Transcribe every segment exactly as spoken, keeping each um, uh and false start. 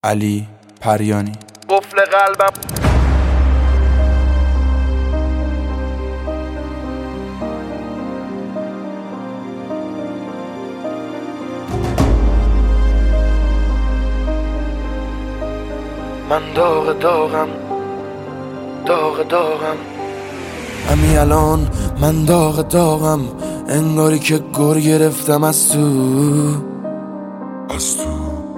علی پریانی. قفل قلبم من داغ داغم داغ داغم همین الان من داغ داغم، انگاری که گر گرفتم از تو از تو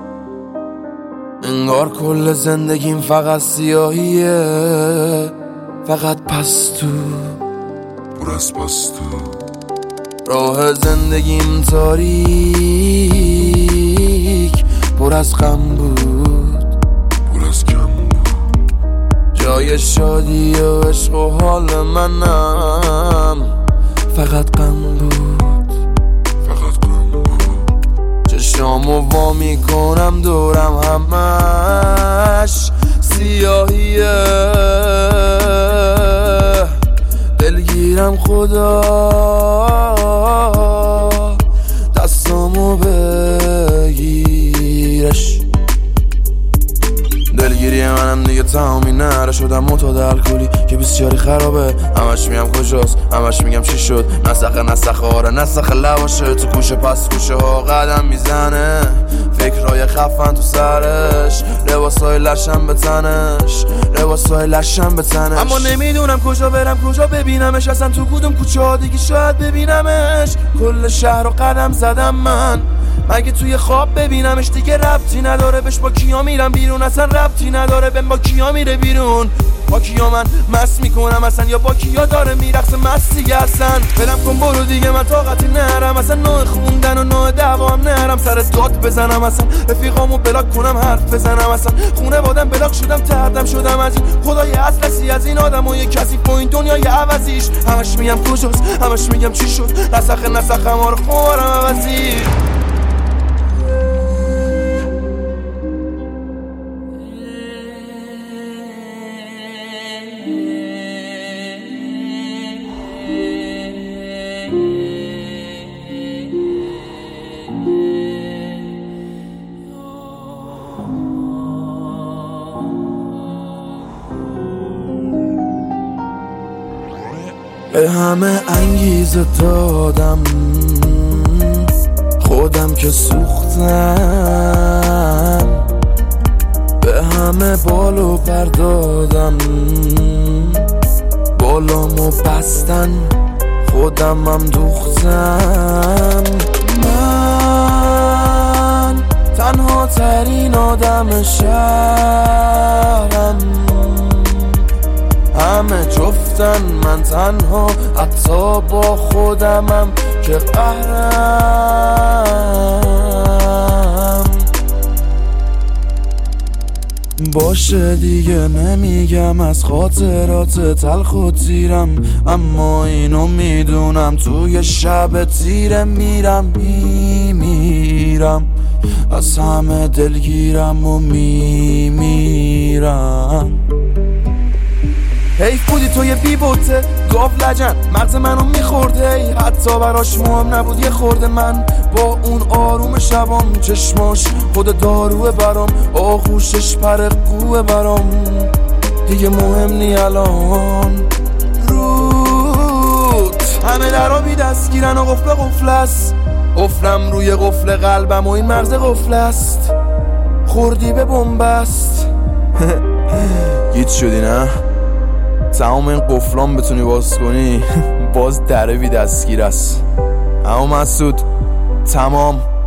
انگار کل زندگیم فقط سیاهیه، فقط پس تو پر از پس تو. راه زندگیم تاریک پر از غم بود، پر از کم بود. جای شادی و عشق و حال منم فقط غم بود، فقط غم بود. چشامو وا میکنم دورم همش سیاهیه، دلگیرم خدا دستامو بگیرش. دلگیری منم دیگه تمامی نره، شدم معتاد الکلی که بسیاری خرابه. همش میگم کجاست، همش میگم چی شد، نسخه نسخه آره نسخه لباشه. تو کوشه پس کوشه ها قدم میزنه، فکرهای خفن تو سرش، لباسای لشم به تنش، لباسای لشم به تنش. اما نمیدونم کجا برم کجا ببینمش، اصلا تو کدوم کوچه ها دیگه شاید ببینمش. کل شهر رو قدم زدم من، مگه توی خواب ببینمش دیگه ربطی نداره بهش. با کیا میرم بیرون اصلا ربطی نداره بهم، با کیا میره بیرون، با کیا من مست میکنم اصلا، یا با کیا داره میرقص مست دیگه اصلا. برم کن برو دیگه من طاقتی نرم اصلا، نوع خوندن و نوع دعوام نرم، سر داد بزنم اصلا، رفیقامو بلاک کنم حرف بزنم اصلا، خونه بادم بلاک شدم تردم شدم از این خدای اصلسی از این آدم و یه کسی با این دنیای عوضیش. همش میگم کجاست، همش میگم چی شد، نسخه نسخه ما رو خورم عوضی. به همه انگیزه دادم، خودم که سوختم، به همه بالو پر دادم، بالامو بستن خودمم دوختم. من تنها ترین آدم شهرم، همه جفتن من تنها، حتی با خودمم که قهرم. باشه دیگه نمیگم از خاطرات تلخ و تیرم، اما اینو میدونم توی شب تیره میرم میمیرم، از همه دلگیرم و میمیرم. حیف بودی تو یه بی بوته گاف لجن، مغز منو میخورده، ای حتی براش مهم نبود یه خورده. من با اون آروم شبام، چشماش خود داروه برام، آغوشش پر قوه برام، دیگه مهم نی الان. رود همه درا بی دستگیرن و قفل قفل است، قفلم روی قفل قلبم و این مغز قفل است، خوردی به بنبست. گیت شدی نه؟ تمام این قفلان بتونی باز کنی باز دره بی دستگیر است. اما مسعود تمام